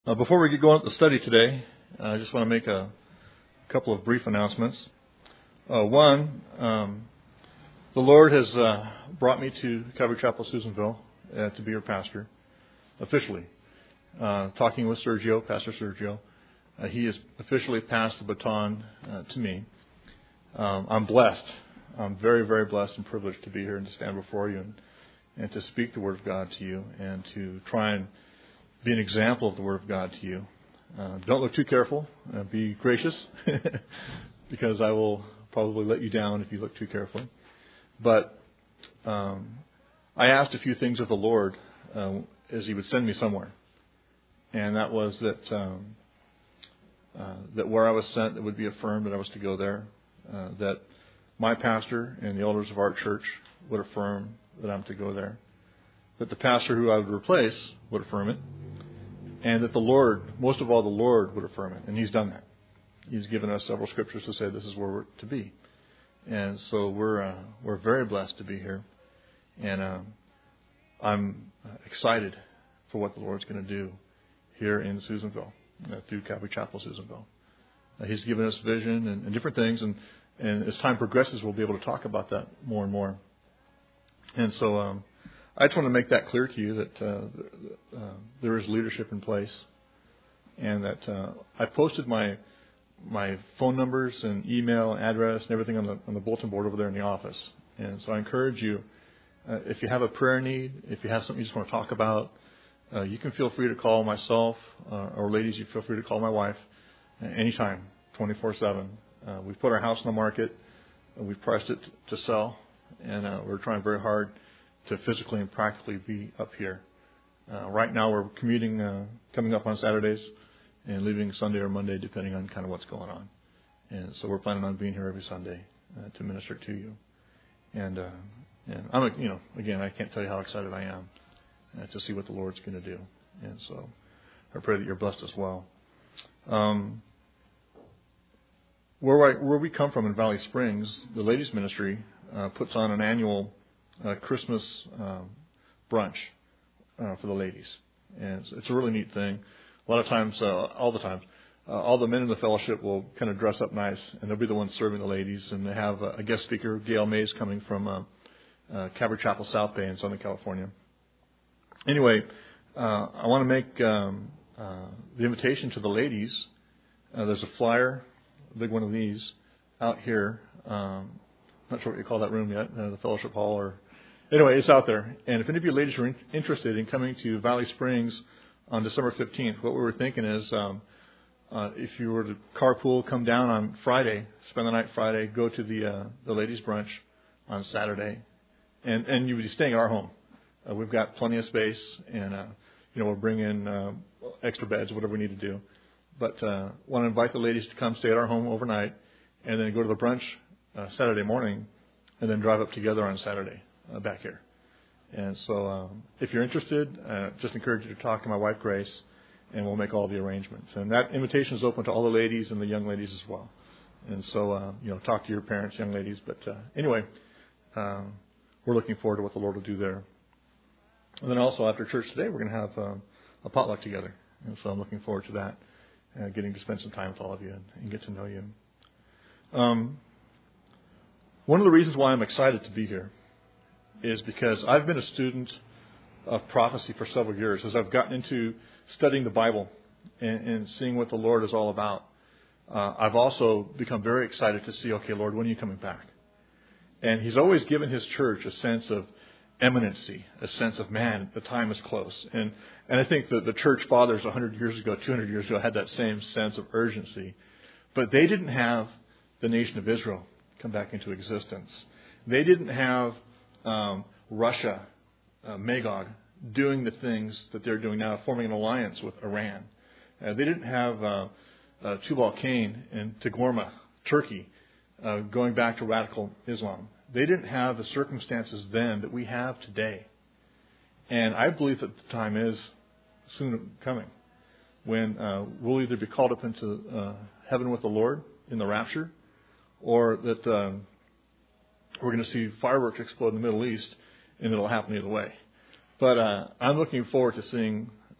Before we get going with the study today, I just want to make a couple of brief announcements. One, the Lord has brought me to Calvary Chapel, Susanville, to be your pastor, officially. Talking with Sergio, Pastor Sergio, he has officially passed the baton to me. I'm blessed. I'm very, very blessed and privileged to be here and to stand before you and to speak the Word of God to you and to try and be an example of the Word of God to you. Don't look too careful. Be gracious, because I will probably let you down if you look too carefully. But I asked a few things of the Lord as He would send me somewhere, and that was that where I was sent, it would be affirmed that I was to go there. That my pastor and the elders of our church would affirm that I'm to go there. That the pastor who I would replace would affirm it. And that the Lord, most of all the Lord, would affirm it. And He's done that. He's given us several scriptures to say this is where we're to be. And so we're very blessed to be here. And I'm excited for what the Lord's going to do here in Susanville, through Calvary Chapel, Susanville. He's given us vision and different things. And as time progresses, we'll be able to talk about that more and more. And so I just want to make that clear to you that there is leadership in place, and that I posted my phone numbers and email address and everything on the bulletin board over there in the office. And so I encourage you, if you have a prayer need, if you have something you just want to talk about, you can feel free to call myself, or ladies, you feel free to call my wife anytime, 24/7. We've put our house on the market, we've priced it to sell, and we're trying very hard to physically and practically be up here. Right now we're commuting, coming up on Saturdays and leaving Sunday or Monday, depending on kind of what's going on. And so we're planning on being here every Sunday to minister to you. And I'm, again, I can't tell you how excited I am to see what the Lord's going to do. And so I pray that you're blessed as well. Where we come from in Valley Springs, the ladies' ministry puts on an annual Christmas brunch for the ladies, and it's a really neat thing. A lot of times, all the men in the fellowship will kind of dress up nice, and they'll be the ones serving the ladies. And they have a guest speaker, Gail Mays, coming from Calvary Chapel, South Bay in Southern California. Anyway, I want to make the invitation to the ladies. There's a flyer, a big one of these, out here. Not sure what you call that room yet, the fellowship hall, or anyway, it's out there. And if any of you ladies are interested in coming to Valley Springs on December 15th, what we were thinking is if you were to carpool, come down on Friday, spend the night Friday, go to the ladies' brunch on Saturday, and you would be staying at our home. We've got plenty of space, and we'll bring in extra beds, whatever we need to do. But want to invite the ladies to come stay at our home overnight, and then go to the brunch Saturday morning, and then drive up together on Saturday back here. And so if you're interested, just encourage you to talk to my wife, Grace, and we'll make all the arrangements. And that invitation is open to all the ladies and the young ladies as well. And so, talk to your parents, young ladies. But anyway, we're looking forward to what the Lord will do there. And then also after church today, we're going to have a potluck together. And so I'm looking forward to that, getting to spend some time with all of you and get to know you. One of the reasons why I'm excited to be here is because I've been a student of prophecy for several years. As I've gotten into studying the Bible and seeing what the Lord is all about, I've also become very excited to see, okay, Lord, when are you coming back? And He's always given His church a sense of imminency, a sense of, man, the time is close. And I think that the church fathers 100 years ago, 200 years ago, had that same sense of urgency. But they didn't have the nation of Israel come back into existence. They didn't have Russia, Magog, doing the things that they're doing now, forming an alliance with Iran. They didn't have Tubal-Cain and Togarmah, Turkey, going back to radical Islam. They didn't have the circumstances then that we have today. And I believe that the time is soon coming when we'll either be called up into heaven with the Lord in the rapture, or that we're going to see fireworks explode in the Middle East, and it'll happen either way. But I'm looking forward to seeing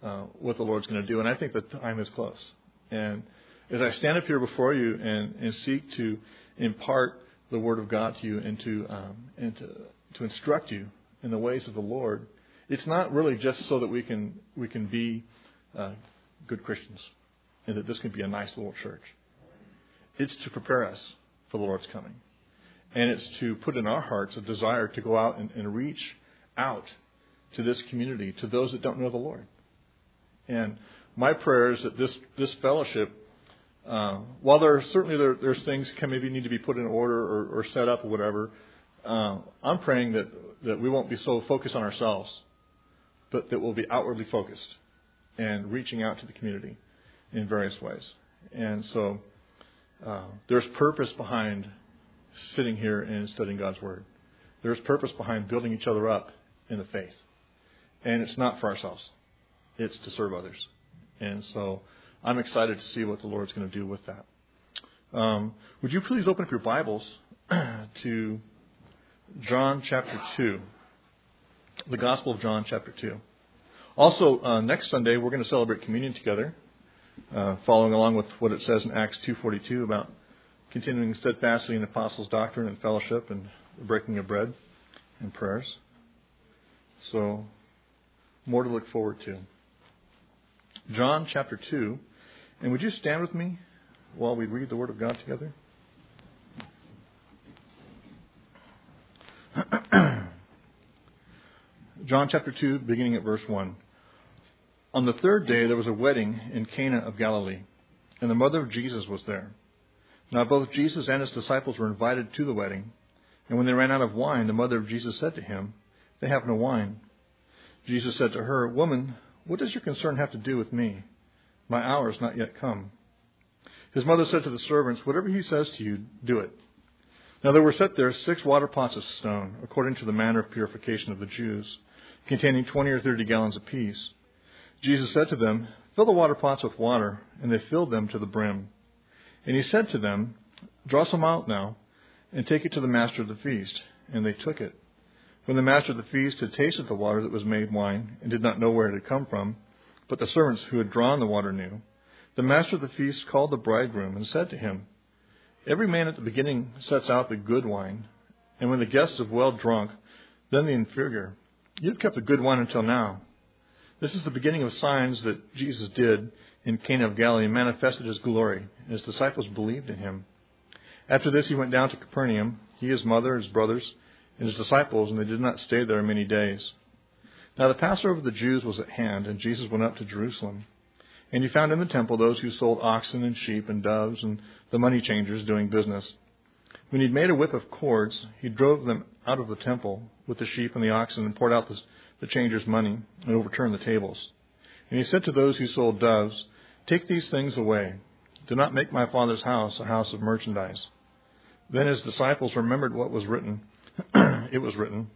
what the Lord's going to do. And I think the time is close. And as I stand up here before you and seek to impart the Word of God to you and to instruct you in the ways of the Lord, it's not really just so that we can be good Christians and that this can be a nice little church. It's to prepare us for the Lord's coming. And it's to put in our hearts a desire to go out and reach out to this community, to those that don't know the Lord. And my prayer is that this fellowship, while there's things that maybe need to be put in order or set up or whatever, I'm praying that we won't be so focused on ourselves, but that we'll be outwardly focused and reaching out to the community in various ways. And so there's purpose behind sitting here and studying God's Word. There's purpose behind building each other up in the faith. And it's not for ourselves. It's to serve others. And so I'm excited to see what the Lord's going to do with that. Would you please open up your Bibles to John chapter 2. The Gospel of John chapter 2. Also, next Sunday we're going to celebrate communion together, following along with what it says in Acts 2:42 about continuing steadfastly in apostles' doctrine and fellowship and the breaking of bread and prayers. So, more to look forward to. John chapter 2. And would you stand with me while we read the Word of God together? John chapter 2, beginning at verse 1. On the third day there was a wedding in Cana of Galilee, and the mother of Jesus was there. Now both Jesus and his disciples were invited to the wedding. And when they ran out of wine, the mother of Jesus said to him, "They have no wine." Jesus said to her, "Woman, what does your concern have to do with me? My hour is not yet come." His mother said to the servants, "Whatever he says to you, do it." Now there were set there 6 water pots of stone, according to the manner of purification of the Jews, containing 20 or 30 gallons apiece. Jesus said to them, "Fill the water pots with water," and they filled them to the brim. And he said to them, "Draw some out now, and take it to the master of the feast." And they took it. When the master of the feast had tasted the water that was made wine, and did not know where it had come from, but the servants who had drawn the water knew, the master of the feast called the bridegroom and said to him, "Every man at the beginning sets out the good wine, and when the guests have well drunk, then the inferior. You've kept the good wine until now." This is the beginning of signs that Jesus did in Cana of Galilee and manifested his glory, and his disciples believed in him. After this he went down to Capernaum, he, his mother, his brothers, and his disciples, and they did not stay there many days. Now the Passover of the Jews was at hand, and Jesus went up to Jerusalem. And he found in the temple those who sold oxen and sheep and doves, and the money changers doing business. When he had made a whip of cords, he drove them out of the temple with the sheep and the oxen, and poured out the changers' money, and overturned the tables. And he said to those who sold doves, "Take these things away. Do not make my Father's house a house of merchandise." Then his disciples remembered what was written. It was written,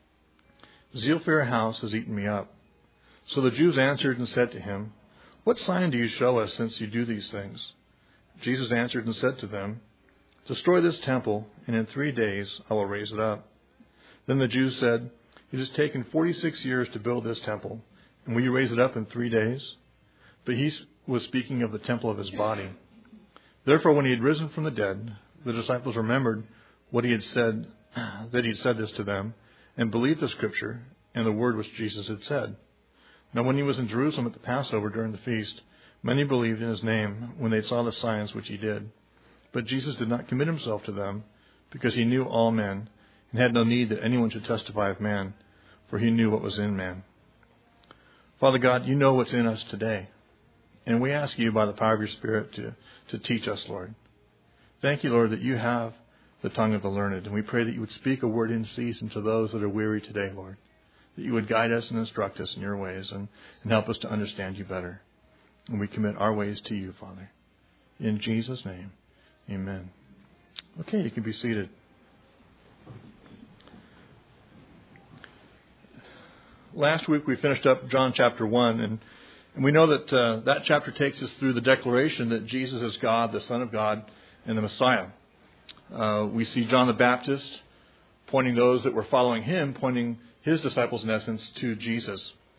"Zeal for your house has eaten me up." So the Jews answered and said to him, "What sign do you show us since you do these things?" Jesus answered and said to them, "Destroy this temple, and in 3 days I will raise it up." Then the Jews said, "It has taken 46 years to build this temple, and will you raise it up in 3 days?" But he was speaking of the temple of his body. Therefore, when he had risen from the dead, the disciples remembered what he had said, that he had said this to them, and believed the scripture and the word which Jesus had said. Now when he was in Jerusalem at the Passover during the feast, many believed in his name when they saw the signs which he did. But Jesus did not commit himself to them, because he knew all men, and had no need that anyone should testify of man, for he knew what was in man. Father God, you know what's in us today, and we ask you by the power of your Spirit to teach us, Lord. Thank you, Lord, that you have the tongue of the learned, and we pray that you would speak a word in season to those that are weary today, Lord, that you would guide us and instruct us in your ways and help us to understand you better. And we commit our ways to you, Father. In Jesus' name, amen. Okay, you can be seated. Last week we finished up John chapter 1, and we know that that chapter takes us through the declaration that Jesus is God, the Son of God, and the Messiah. We see John the Baptist pointing those that were following him, pointing his disciples in essence to Jesus.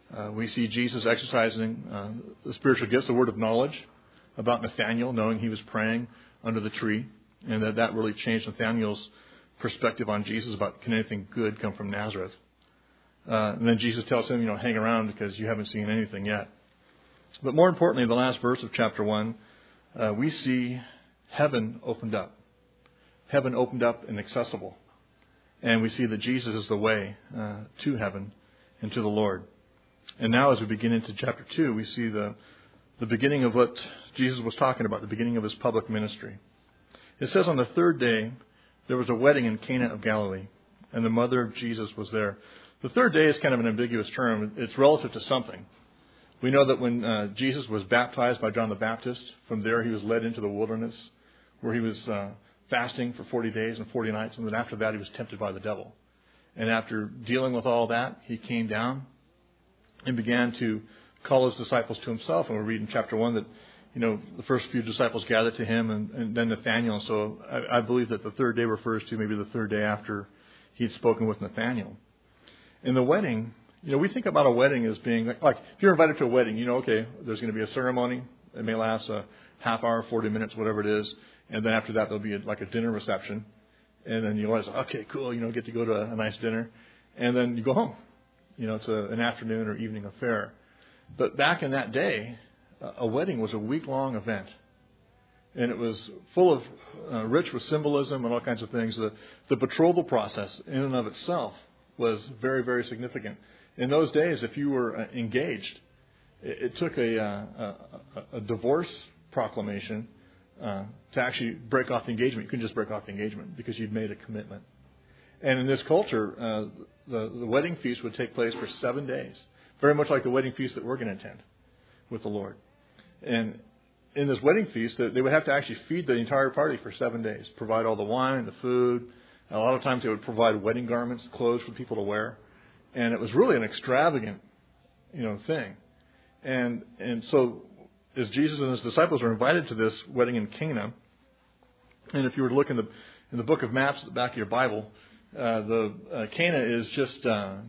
We see Jesus exercising the spiritual gifts, the word of knowledge about Nathanael, knowing he was praying under the tree, and that really changed Nathanael's perspective on Jesus about can anything good come from Nazareth. And then Jesus tells him, hang around because you haven't seen anything yet. But more importantly, the last verse of chapter 1, we see heaven opened up. Heaven opened up and accessible. And we see that Jesus is the way to heaven and to the Lord. And now as we begin into chapter 2, we see the beginning of what Jesus was talking about, the beginning of his public ministry. It says on the third day, there was a wedding in Cana of Galilee, and the mother of Jesus was there. The third day is kind of an ambiguous term. It's relative to something. We know that when Jesus was baptized by John the Baptist, from there he was led into the wilderness, where he was fasting for 40 days and 40 nights, and then after that he was tempted by the devil. And after dealing with all that, he came down and began to call his disciples to himself. And we read in chapter 1 that, the first few disciples gathered to him and then Nathanael. And so I believe that the third day refers to maybe the third day after he'd spoken with Nathanael. In the wedding, we think about a wedding as being like if you're invited to a wedding, okay, there's going to be a ceremony. It may last a half hour, 40 minutes, whatever it is. And then after that, there'll be like a dinner reception. And then you always, okay, cool, get to go to a nice dinner. And then you go home. It's an afternoon or evening affair. But back in that day, a wedding was a week-long event. And it was full of, rich with symbolism and all kinds of things. The betrothal process in and of itself was very, very significant. In those days, if you were engaged, it took a divorce proclamation to actually break off the engagement. You couldn't just break off the engagement because you'd made a commitment. And in this culture, the wedding feast would take place for 7 days, very much like the wedding feast that we're going to attend with the Lord. And in this wedding feast, they would have to actually feed the entire party for 7 days, provide all the wine, the food. A lot of times they would provide wedding garments, clothes for people to wear. And it was really an extravagant, thing. And so as Jesus and his disciples were invited to this wedding in Cana, and if you were to look in the book of maps at the back of your Bible, the Cana is just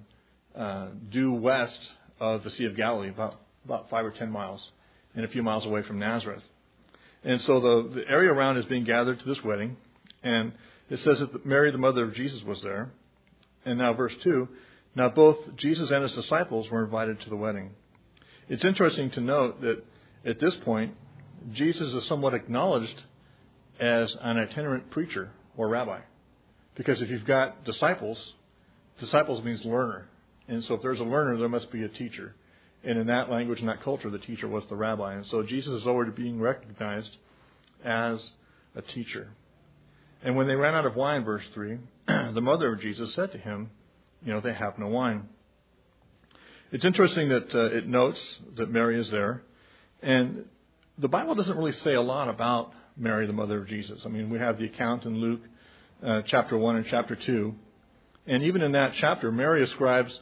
due west of the Sea of Galilee, about 5 or 10 miles, and a few miles away from Nazareth. And so the area around is being gathered to this wedding, and it says that Mary, the mother of Jesus, was there. And now verse 2, now both Jesus and his disciples were invited to the wedding. It's interesting to note that at this point, Jesus is somewhat acknowledged as an itinerant preacher or rabbi. Because if you've got disciples means learner. And so if there's a learner, there must be a teacher. And in that language, in that culture, the teacher was the rabbi. And so Jesus is already being recognized as a teacher. And when they ran out of wine, verse 3, the mother of Jesus said to him, they have no wine. It's interesting that it notes that Mary is there. And the Bible doesn't really say a lot about Mary, the mother of Jesus. I mean, we have the account in Luke chapter 1 and chapter 2. And even in that chapter, Mary ascribes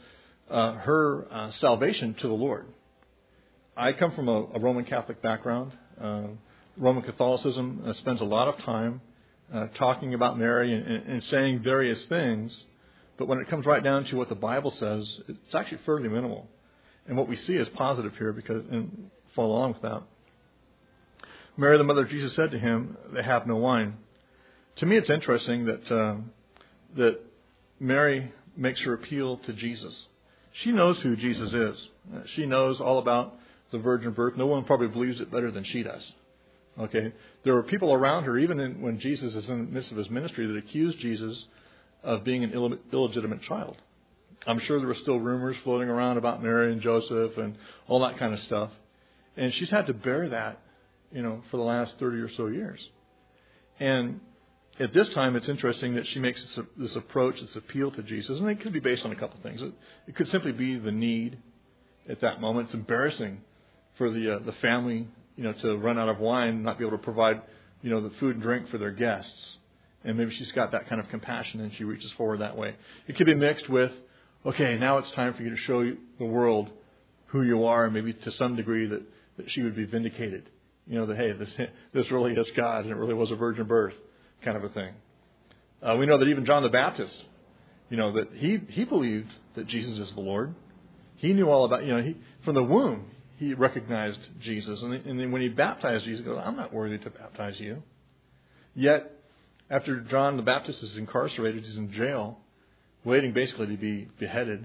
her salvation to the Lord. I come from a Roman Catholic background. Roman Catholicism spends a lot of time talking about Mary and saying various things. But when it comes right down to what the Bible says, it's actually fairly minimal. And what we see is positive here and follow along with that. Mary, the mother of Jesus, said to him, they have no wine. To me, it's interesting that Mary makes her appeal to Jesus. She knows who Jesus is. She knows all about the virgin birth. No one probably believes it better than she does. Okay, there were people around her, even when Jesus is in the midst of his ministry, that accused Jesus of being an illegitimate child. I'm sure there were still rumors floating around about Mary and Joseph and all that kind of stuff. And she's had to bear that, for the last 30 or so years. And at this time, it's interesting that she makes this approach, this appeal to Jesus. And it could be based on a couple of things. It could simply be the need at that moment. It's embarrassing for the family, to run out of wine and not be able to provide, the food and drink for their guests. And maybe she's got that kind of compassion and she reaches forward that way. It could be mixed with, okay, now it's time for you to show the world who you are, and maybe to some degree that she would be vindicated. That, hey, this really is God and it really was a virgin birth kind of a thing. We know that even John the Baptist, that he believed that Jesus is the Lord. He knew all about, from the womb, he recognized Jesus. And then when he baptized Jesus, he goes, I'm not worthy to baptize you. Yet, after John the Baptist is incarcerated, he's in jail, waiting basically to be beheaded,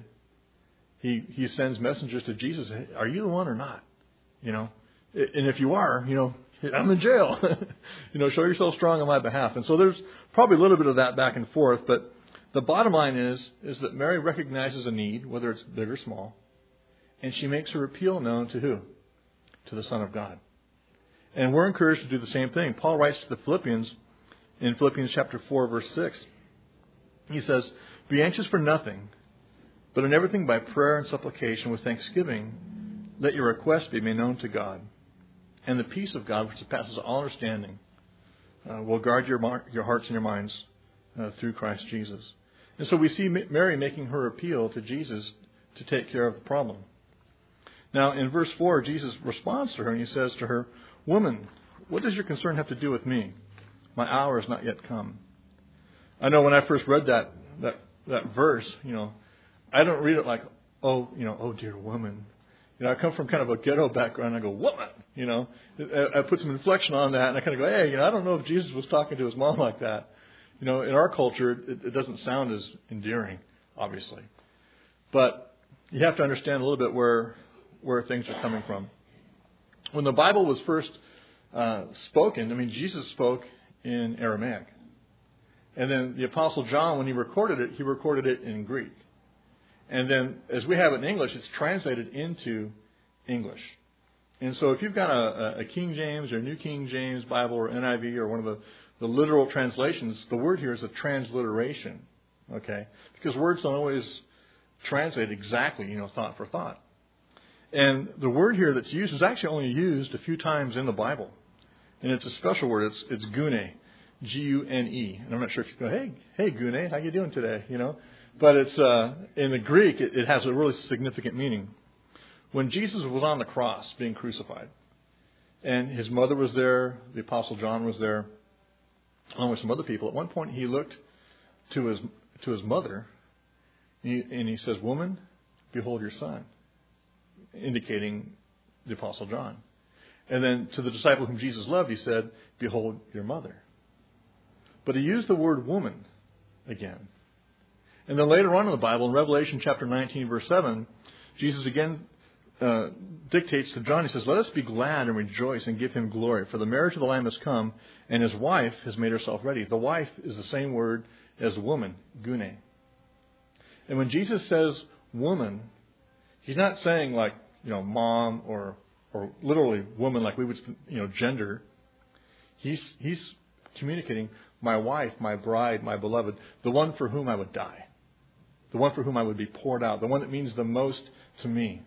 he sends messengers to Jesus, hey, are you the one or not? And if you are, I'm in jail. Show yourself strong on my behalf. And so there's probably a little bit of that back and forth, but the bottom line is that Mary recognizes a need, whether it's big or small, and she makes her appeal known to who? To the Son of God. And we're encouraged to do the same thing. Paul writes to the Philippians in Philippians chapter 4, verse 6. He says, be anxious for nothing, but in everything by prayer and supplication with thanksgiving, let your requests be made known to God. And the peace of God, which surpasses all understanding, will guard your hearts and your minds through Christ Jesus. And so we see Mary making her appeal to Jesus to take care of the problem. Now, in verse 4, Jesus responds to her and he says to her, woman, what does your concern have to do with me? My hour has not yet come. I know when I first read that verse, I don't read it like, oh dear woman. I come from kind of a ghetto background. I go, woman, I put some inflection on that, and I kind of go, hey, I don't know if Jesus was talking to his mom like that. In our culture, it doesn't sound as endearing, obviously. But you have to understand a little bit where things are coming from. When the Bible was first spoken, Jesus spoke in Aramaic. And then the Apostle John, when he recorded it in Greek. And then, as we have it in English, it's translated into English. And so if you've got a King James or New King James Bible or NIV or one of the literal translations, the word here is a transliteration. Okay? Because words don't always translate exactly, thought for thought. And the word here that's used is actually only used a few times in the Bible. And it's a special word. It's gune, G-U-N-E. And I'm not sure if you go, hey gune, how you doing today? But it's in the Greek, it has a really significant meaning. When Jesus was on the cross being crucified, and his mother was there, the Apostle John was there, along with some other people, at one point he looked to his mother, and he says, woman, behold your son, indicating the Apostle John. And then to the disciple whom Jesus loved, he said, behold your mother. But he used the word woman again. And then later on in the Bible, in Revelation chapter 19, verse 7, Jesus again dictates to John, he says, let us be glad and rejoice and give him glory, for the marriage of the Lamb has come, and his wife has made herself ready. The wife is the same word as woman, gune. And when Jesus says woman, he's not saying like, mom or literally woman like we would, gender. He's communicating my wife, my bride, my beloved, the one for whom I would die. The one for whom I would be poured out. The one that means the most to me.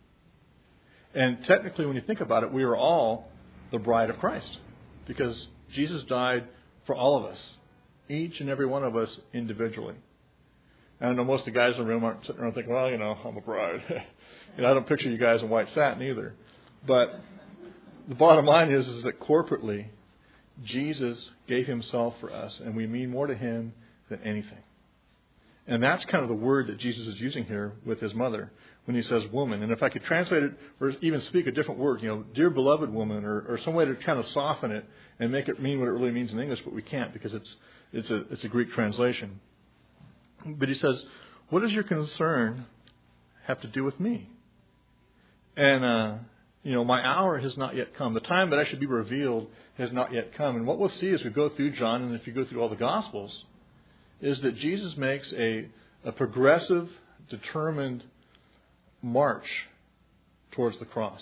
And technically, when you think about it, we are all the bride of Christ. Because Jesus died for all of us. Each and every one of us individually. And I know most of the guys in the room aren't sitting around thinking, well, I'm a bride. I don't picture you guys in white satin either. But the bottom line is that corporately, Jesus gave himself for us. And we mean more to him than anything. And that's kind of the word that Jesus is using here with his mother when he says woman. And if I could translate it or even speak a different word, dear beloved woman, or some way to kind of soften it and make it mean what it really means in English, but we can't because it's a Greek translation. But he says, what does your concern have to do with me? And, my hour has not yet come. The time that I should be revealed has not yet come. And what we'll see as we go through John, and if you go through all the Gospels, is that Jesus makes a progressive, determined march towards the cross.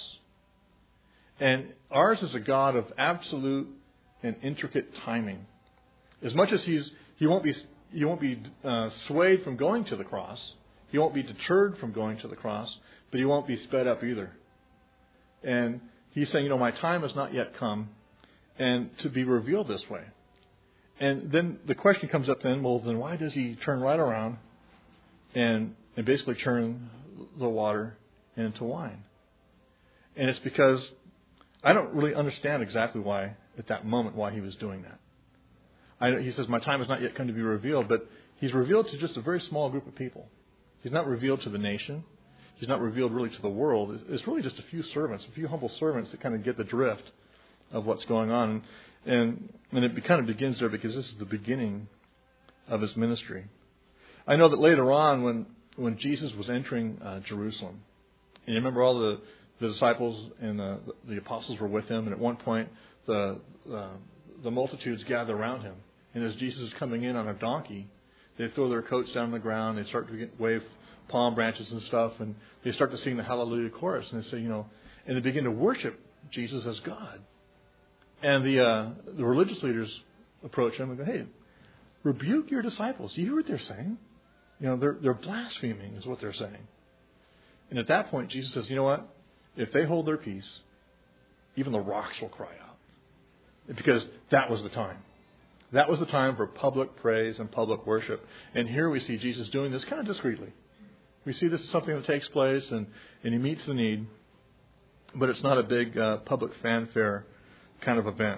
And ours is a God of absolute and intricate timing. As much as he won't be swayed from going to the cross, he won't be deterred from going to the cross, but he won't be sped up either. And he's saying, my time has not yet come, and to be revealed this way. And then the question comes up then, well, then why does he turn right around and basically turn the water into wine? And it's because I don't really understand exactly why, at that moment, why he was doing that. He says, my time has not yet come to be revealed, but he's revealed to just a very small group of people. He's not revealed to the nation. He's not revealed really to the world. It's really just a few servants, a few humble servants that kind of get the drift of what's going on. And it kind of begins there because this is the beginning of his ministry. I know that later on when Jesus was entering Jerusalem, and you remember all the disciples and the apostles were with him, and at one point the multitudes gather around him. And as Jesus is coming in on a donkey, they throw their coats down on the ground, they start to wave palm branches and stuff, and they start to sing the Hallelujah chorus, and they say, and they begin to worship Jesus as God. And the religious leaders approach him and go, hey, rebuke your disciples. Do you hear what they're saying? They're blaspheming is what they're saying. And at that point, Jesus says, you know what? If they hold their peace, even the rocks will cry out. Because that was the time. That was the time for public praise and public worship. And here we see Jesus doing this kind of discreetly. We see this is something that takes place and he meets the need, but it's not a big public fanfare kind of event.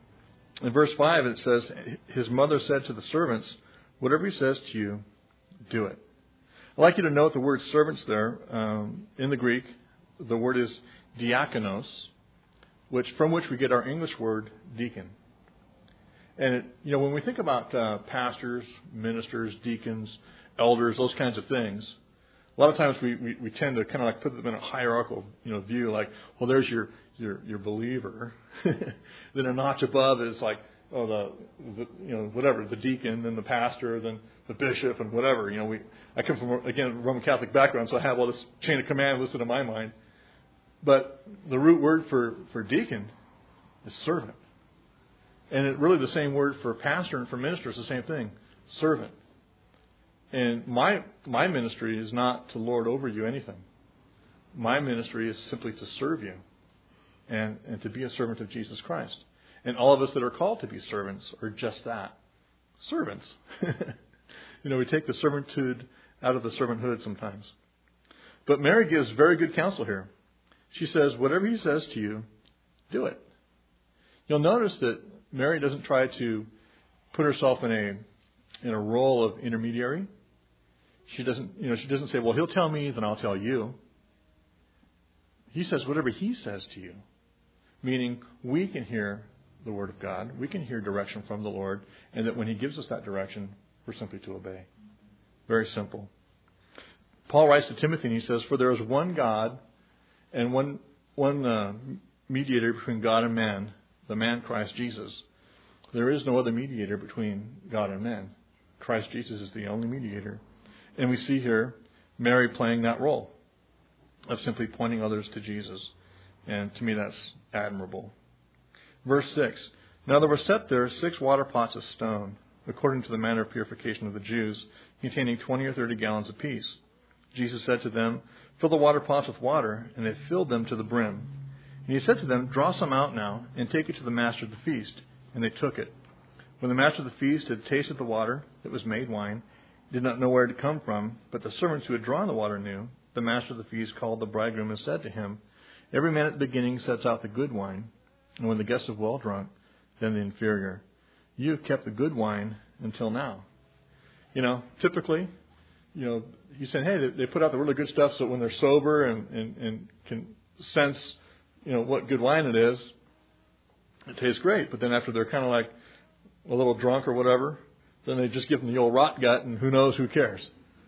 In verse 5 it says, his mother said to the servants, whatever he says to you, do it. I'd like you to note the word servants there. In the Greek, the word is diakonos, from which we get our English word deacon. And when we think about pastors, ministers, deacons, elders, those kinds of things, a lot of times we tend to kind of like put them in a hierarchical view, like, well, there's your believer. Then a notch above is like, whatever, the deacon, then the pastor, then the bishop, and whatever. I come from, again, Roman Catholic background, so I have all this chain of command listed in my mind. But the root word for deacon is servant. And really the same word for pastor and for minister is the same thing, servant. And my ministry is not to lord over you anything. My ministry is simply to serve you and to be a servant of Jesus Christ. And all of us that are called to be servants are just that, servants. We take the servitude out of the servanthood sometimes. But Mary gives very good counsel here. She says, whatever he says to you, do it. You'll notice that Mary doesn't try to put herself in a role of intermediary. She doesn't say, well, he'll tell me, then I'll tell you. He says whatever he says to you. Meaning we can hear the word of God. We can hear direction from the Lord. And that when he gives us that direction, we're simply to obey. Very simple. Paul writes to Timothy and he says, for there is one God and one mediator between God and man, the man Christ Jesus. There is no other mediator between God and man. Christ Jesus is the only mediator. And we see here Mary playing that role of simply pointing others to Jesus. And to me that's admirable. Verse 6. Now there were set there 6 water pots of stone, according to the manner of purification of the Jews, containing 20 or 30 gallons apiece. Jesus said to them, fill the water pots with water, and they filled them to the brim. And he said to them, draw some out now, and take it to the master of the feast. And they took it. When the master of the feast had tasted the water that was made wine, he did not know where it had come from, but the servants who had drawn the water knew. The master of the feast called the bridegroom and said to him, every man at the beginning sets out the good wine, and when the guests have well drunk, then the inferior. You have kept the good wine until now. Typically, he's saying, hey, they put out the really good stuff so when they're sober and can sense, what good wine it is, it tastes great. But then after they're kind of like a little drunk or whatever, then they just give them the old rot gut, and who knows, who cares?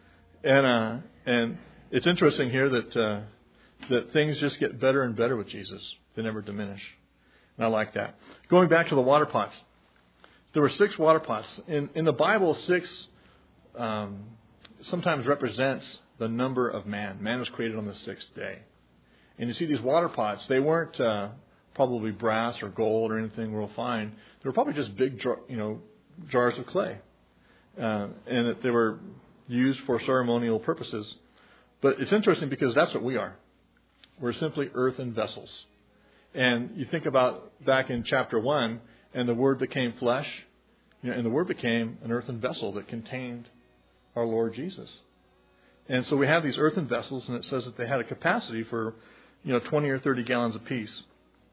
And it's interesting here that things just get better and better with Jesus. They never diminish. And I like that. Going back to the water pots. There were 6 water pots. In the Bible, 6 sometimes represents the number of man. Man was created on the 6th day. And you see these water pots, they weren't probably brass or gold or anything real fine. They were probably just big jars of clay. And that they were used for ceremonial purposes. But it's interesting because that's what we are. We're simply earthen vessels. And you think about back in chapter 1, and the Word became flesh, and the Word became an earthen vessel that contained our Lord Jesus. And so we have these earthen vessels, and it says that they had a capacity for 20 or 30 gallons apiece.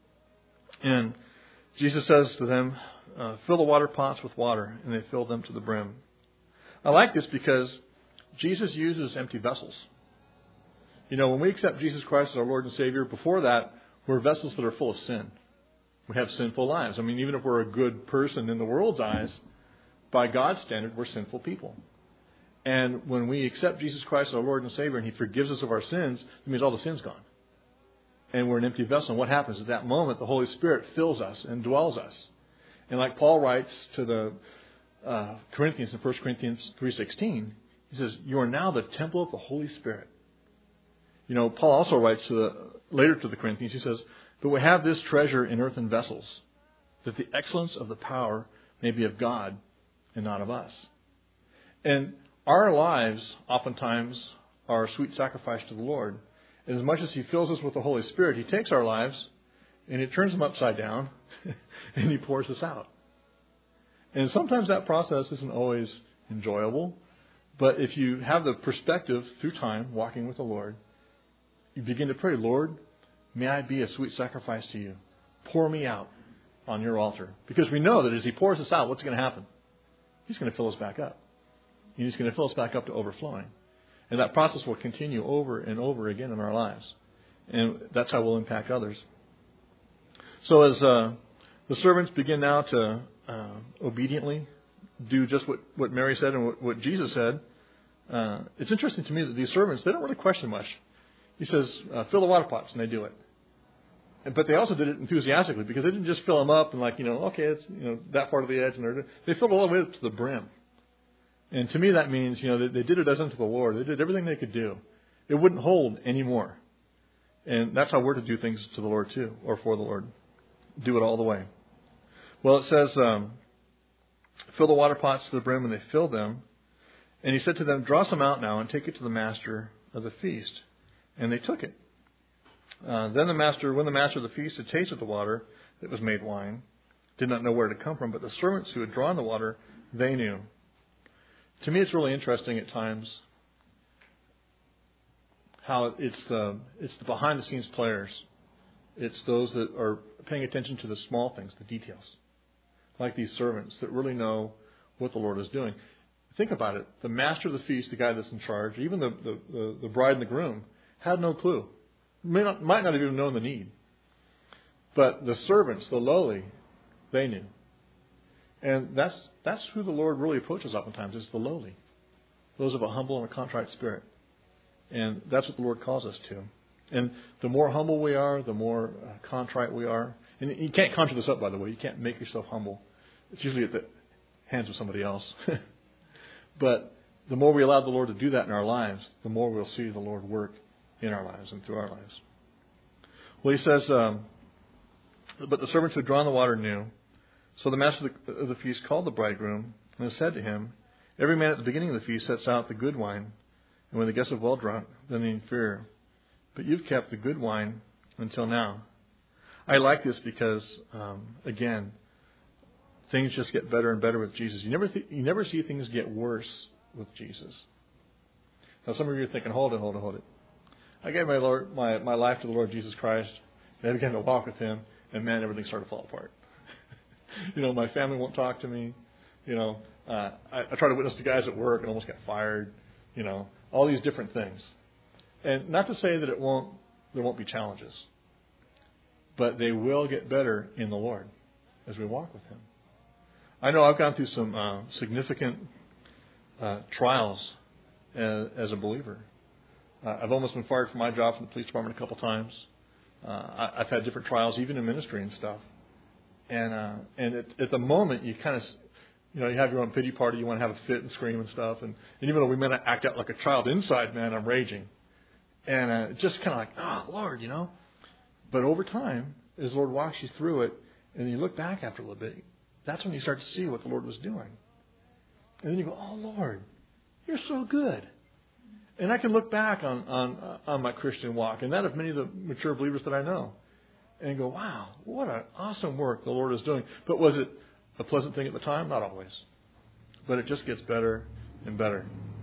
And Jesus says to them, fill the water pots with water, and they filled them to the brim. I like this because Jesus uses empty vessels. When we accept Jesus Christ as our Lord and Savior, before that, we're vessels that are full of sin. We have sinful lives. Even if we're a good person in the world's eyes, by God's standard, we're sinful people. And when we accept Jesus Christ as our Lord and Savior and He forgives us of our sins, that means all the sin's gone. And we're an empty vessel. And what happens? At that moment, the Holy Spirit fills us and dwells us. And like Paul writes to the Corinthians in 1 Corinthians 3:16, he says, you are now the temple of the Holy Spirit. Paul also writes later to the Corinthians, he says, but we have this treasure in earthen vessels, that the excellence of the power may be of God and not of us. And our lives oftentimes are a sweet sacrifice to the Lord. And as much as He fills us with the Holy Spirit, He takes our lives and He turns them upside down and He pours us out. And sometimes that process isn't always enjoyable. But if you have the perspective through time, walking with the Lord, you begin to pray, Lord, may I be a sweet sacrifice to You. Pour me out on Your altar. Because we know that as He pours us out, what's going to happen? He's going to fill us back up. And He's going to fill us back up to overflowing. And that process will continue over and over again in our lives. And that's how we'll impact others. So as the servants begin now to obediently do just what Mary said and what Jesus said, it's interesting to me that these servants, they don't really question much. He says, fill the water pots, and they do it. But they also did it enthusiastically, because they didn't just fill them up and okay, it's that part of the edge, and they filled it all the way up to the brim. And to me that means, they did it as unto the Lord. They did everything they could do. It wouldn't hold anymore. And that's how we're to do things to the Lord too, or for the Lord. Do it all the way. Well, it says, fill the water pots to the brim, and they filled them. And He said to them, draw some out now and take it to the master of the feast. And they took it. Then when the master of the feast had tasted the water that was made wine, did not know where it had come from, but the servants who had drawn the water, they knew. To me, it's really interesting at times how it's the behind-the-scenes players. It's those that are paying attention to the small things, the details, like these servants that really know what the Lord is doing. Think about it. The master of the feast, the guy that's in charge, even the bride and the groom, had no clue. Might not have even known the need. But the servants, the lowly, they knew. And that's who the Lord really approaches oftentimes, is the lowly. Those of a humble and a contrite spirit. And that's what the Lord calls us to. And the more humble we are, the more contrite we are. And you can't conjure this up, by the way. You can't make yourself humble. It's usually at the hands of somebody else. But the more we allow the Lord to do that in our lives, the more we'll see the Lord work in our lives and through our lives. Well, He says, but the servants who had drawn the water knew. So the master of the feast called the bridegroom and said to him, every man at the beginning of the feast sets out the good wine, and when the guests have well drunk, then the inferior. But you've kept the good wine until now. I like this because, again, things just get better and better with Jesus. You never see things get worse with Jesus. Now, some of you are thinking, hold it. I gave my life to the Lord Jesus Christ, and I began to walk with Him, and man, everything started to fall apart. My family won't talk to me. I try to witness to guys at work and almost got fired. All these different things. And not to say that there won't be challenges, but they will get better in the Lord as we walk with Him. I know I've gone through some significant trials as a believer. I've almost been fired from my job from the police department a couple times. I've had different trials, even in ministry and stuff. And at the moment, you kind of, you have your own pity party. You want to have a fit and scream and stuff. And even though we may not act out like a child inside, man, I'm raging. And just kind of like, oh, Lord, But over time, as the Lord walks you through it, and you look back after a little bit, that's when you start to see what the Lord was doing. And then you go, oh, Lord, You're so good. And I can look back on my Christian walk, and that of many of the mature believers that I know, and go, wow, what an awesome work the Lord is doing. But was it a pleasant thing at the time? Not always. But it just gets better and better.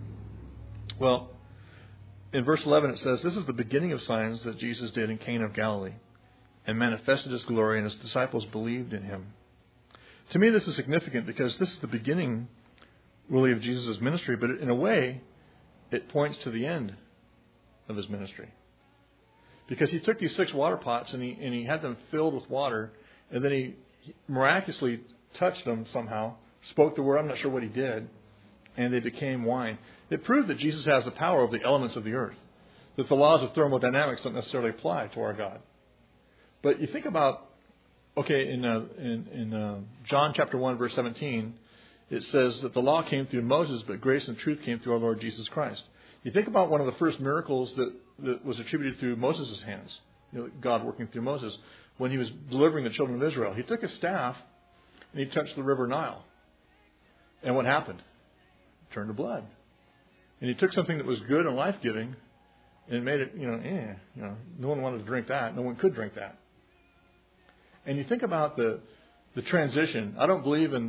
Well, in verse 11 it says, this is the beginning of signs that Jesus did in Cana of Galilee, and manifested His glory, and His disciples believed in Him. To me, this is significant because this is the beginning, really, of Jesus' ministry, but in a way, it points to the end of his ministry. Because he took these 6 water pots and he had them filled with water, and then he miraculously touched them somehow, spoke the word, I'm not sure what he did, and they became wine. It proved that Jesus has the power of the elements of the earth, that the laws of thermodynamics don't necessarily apply to our God. But you think about, okay, in John chapter 1, verse 17, it says that the law came through Moses, but grace and truth came through our Lord Jesus Christ. You think about one of the first miracles that was attributed through Moses' hands, God working through Moses, when he was delivering the children of Israel. He took a staff and he touched the river Nile. And what happened? It turned to blood. And he took something that was good and life-giving and made it, no one wanted to drink that. No one could drink that. And you think about the transition. I don't believe in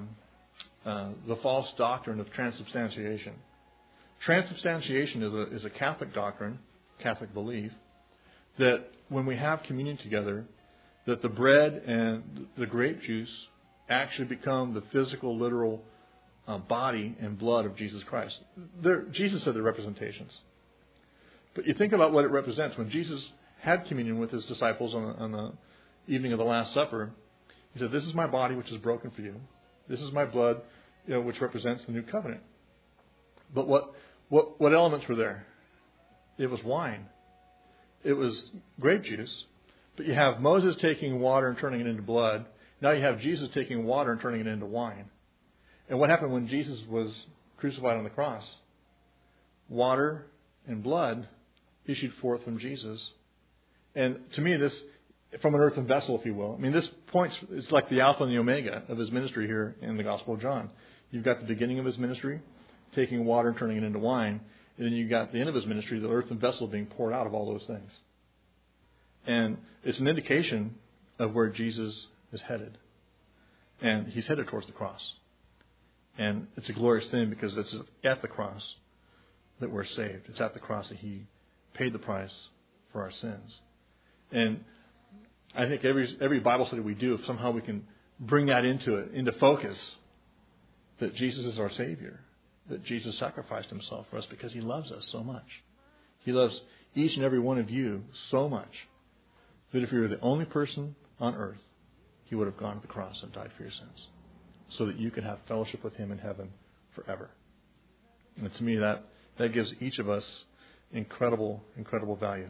the false doctrine of transubstantiation. Transubstantiation is a Catholic doctrine, Catholic belief, that when we have communion together, that the bread and the grape juice actually become the physical, literal body and blood of Jesus Christ. Jesus said they're representations. But you think about what it represents. When Jesus had communion with his disciples on the evening of the Last Supper, he said, "This is my body which is broken for you. This is my blood, which represents the new covenant." But what elements were there? It was wine. It was grape juice. But you have Moses taking water and turning it into blood. Now you have Jesus taking water and turning it into wine. And what happened when Jesus was crucified on the cross? Water and blood issued forth from Jesus. And to me, this, from an earthen vessel, if you will, this points, it's like the Alpha and the Omega of his ministry here in the Gospel of John. You've got the beginning of his ministry, taking water and turning it into wine. And then you've got the end of his ministry, the earthen vessel being poured out of all those things. And it's an indication of where Jesus is headed. And he's headed towards the cross. And it's a glorious thing because it's at the cross that we're saved. It's at the cross that he paid the price for our sins. And I think every Bible study we do, if somehow we can bring that into focus, that Jesus is our Savior, that Jesus sacrificed himself for us because he loves us so much. He loves each and every one of you so much that if you were the only person on earth, he would have gone to the cross and died for your sins so that you could have fellowship with him in heaven forever. And to me, that gives each of us incredible, incredible value.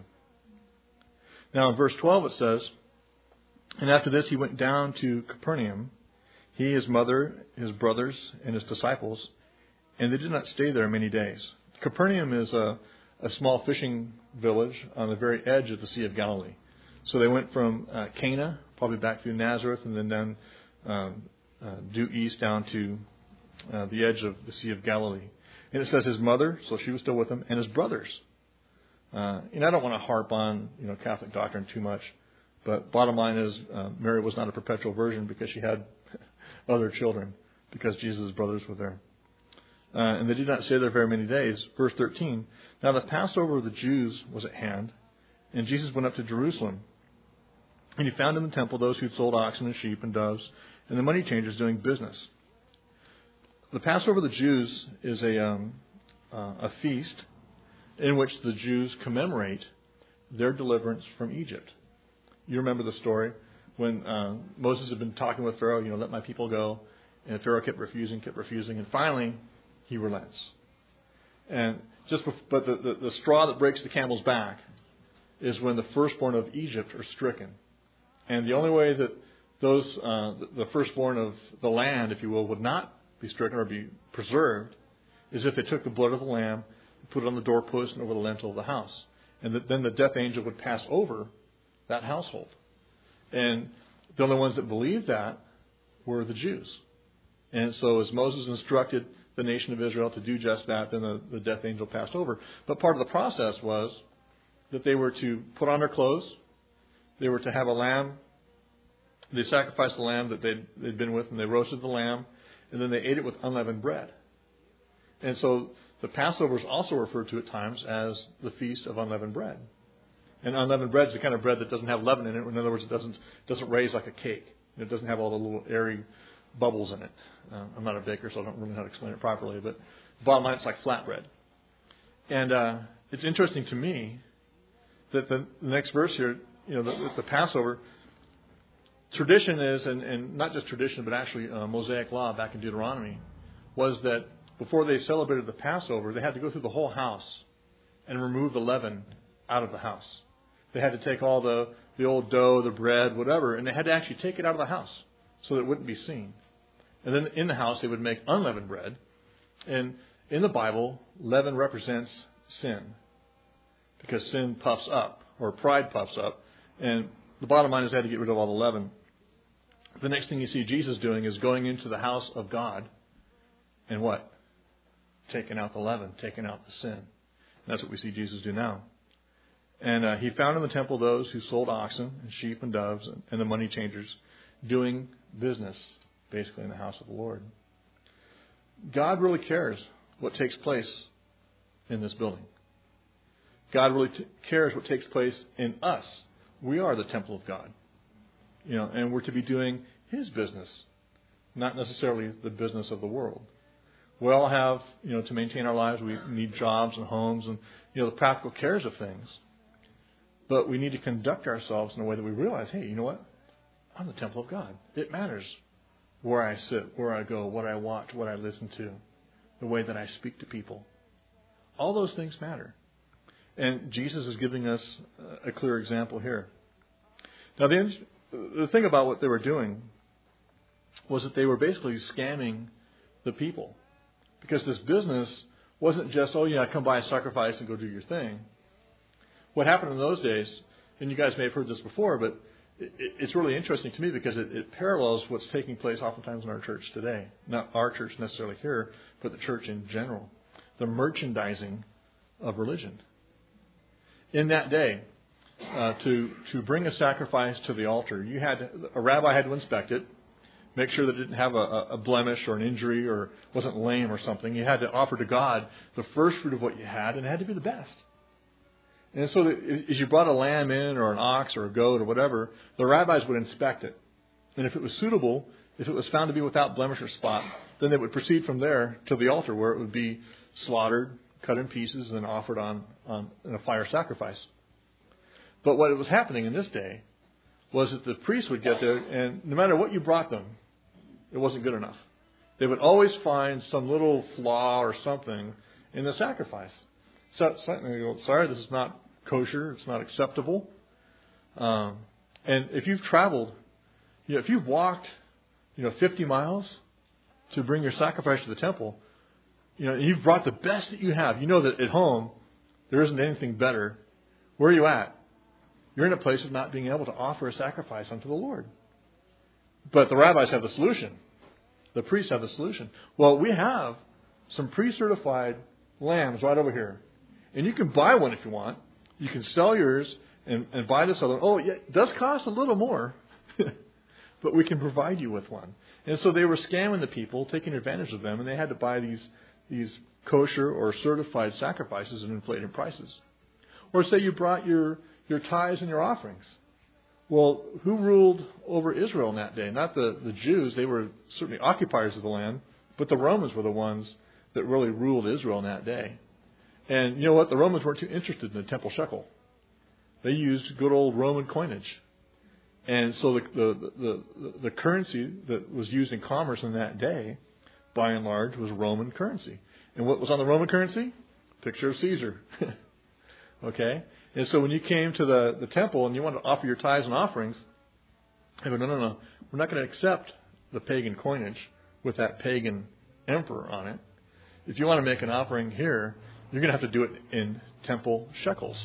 Now in verse 12 it says, "And after this he went down to Capernaum, he, his mother, his brothers, and his disciples, and they did not stay there many days." Capernaum is a small fishing village on the very edge of the Sea of Galilee. So they went from Cana, probably back through Nazareth, and then due east down to the edge of the Sea of Galilee. And it says his mother, so she was still with him, and his brothers. And I don't want to harp on Catholic doctrine too much, but bottom line is Mary was not a perpetual virgin because she had other children, because Jesus' brothers were there. And they did not stay there very many days. Verse 13, "Now the Passover of the Jews was at hand, and Jesus went up to Jerusalem. And he found in the temple those who sold oxen and sheep and doves, and the money changers doing business." The Passover of the Jews is a feast in which the Jews commemorate their deliverance from Egypt. You remember the story when Moses had been talking with Pharaoh, let my people go, and Pharaoh kept refusing, and finally he relents. And but the straw that breaks the camel's back is when the firstborn of Egypt are stricken. And the only way that the firstborn of the land, if you will, would not be stricken or be preserved is if they took the blood of the lamb, put it on the doorpost and over the lintel of the house. And then the death angel would pass over that household. And the only ones that believed that were the Jews. And so as Moses instructed the nation of Israel to do just that, then the death angel passed over. But part of the process was that they were to put on their clothes. They were to have a lamb. They sacrificed the lamb that they'd been with, and they roasted the lamb, and then they ate it with unleavened bread. And so the Passover is also referred to at times as the Feast of Unleavened Bread. And unleavened bread is the kind of bread that doesn't have leaven in it. In other words, it doesn't raise like a cake. It doesn't have all the little airy bubbles in it. I'm not a baker, so I don't really know how to explain it properly. But bottom line, it's like flatbread. And it's interesting to me that the next verse here, the Passover, tradition is, and not just tradition, but actually Mosaic law back in Deuteronomy, was that before they celebrated the Passover, they had to go through the whole house and remove the leaven out of the house. They had to take all the old dough, the bread, whatever, and they had to actually take it out of the house so that it wouldn't be seen. And then in the house, they would make unleavened bread. And in the Bible, leaven represents sin, because sin puffs up, or pride puffs up. And the bottom line is they had to get rid of all the leaven. The next thing you see Jesus doing is going into the house of God and what? Taking out the leaven, taking out the sin. And that's what we see Jesus do now. And he found in the temple those who sold oxen and sheep and doves and the money changers doing business, basically, in the house of the Lord. God really cares what takes place in this building. God really cares what takes place in us. We are the temple of God. And we're to be doing His business, not necessarily the business of the world. We all have, to maintain our lives, we need jobs and homes and, the practical cares of things. But we need to conduct ourselves in a way that we realize, hey, you know what? I'm the temple of God. It matters where I sit, where I go, what I watch, what I listen to, the way that I speak to people. All those things matter. And Jesus is giving us a clear example here. Now, the thing about what they were doing was that they were basically scamming the people. Because this business wasn't just, come buy a sacrifice and go do your thing. What happened in those days, and you guys may have heard this before, but it's really interesting to me because it parallels what's taking place oftentimes in our church today. Not our church necessarily here, but the church in general. The merchandising of religion. In that day, to bring a sacrifice to the altar, a rabbi had to inspect it, make sure that it didn't have a blemish or an injury or wasn't lame or something. You had to offer to God the first fruit of what you had, and it had to be the best. And so as you brought a lamb in or an ox or a goat or whatever, the rabbis would inspect it. And if it was suitable, if it was found to be without blemish or spot, then they would proceed from there to the altar where it would be slaughtered, cut in pieces, and offered on a fire sacrifice. But what was happening in this day was that the priest would get there, and no matter what you brought them, it wasn't good enough. They would always find some little flaw or something in the sacrifice. So they go, sorry, this is not kosher, it's not acceptable. And if you've traveled, if you've walked, 50 miles to bring your sacrifice to the temple, and you've brought the best that you have, you know that at home there isn't anything better. Where are you at? You're in a place of not being able to offer a sacrifice unto the Lord. But the rabbis have the solution. The priests have the solution. Well, we have some pre-certified lambs right over here. And you can buy one if you want. You can sell yours and buy this other one. Oh, yeah, it does cost a little more. But we can provide you with one. And so they were scamming the people, taking advantage of them, and they had to buy these kosher or certified sacrifices at inflated prices. Or say you brought your tithes and your offerings. Well, who ruled over Israel in that day? Not the Jews. They were certainly occupiers of the land, but the Romans were the ones that really ruled Israel in that day. And you know what? The Romans weren't too interested in the temple shekel. They used good old Roman coinage. And so the currency that was used in commerce in that day, by and large, was Roman currency. And what was on the Roman currency? Picture of Caesar. Okay? And so when you came to the temple and you wanted to offer your tithes and offerings, they go, no. We're not going to accept the pagan coinage with that pagan emperor on it. If you want to make an offering here, you're going to have to do it in temple shekels.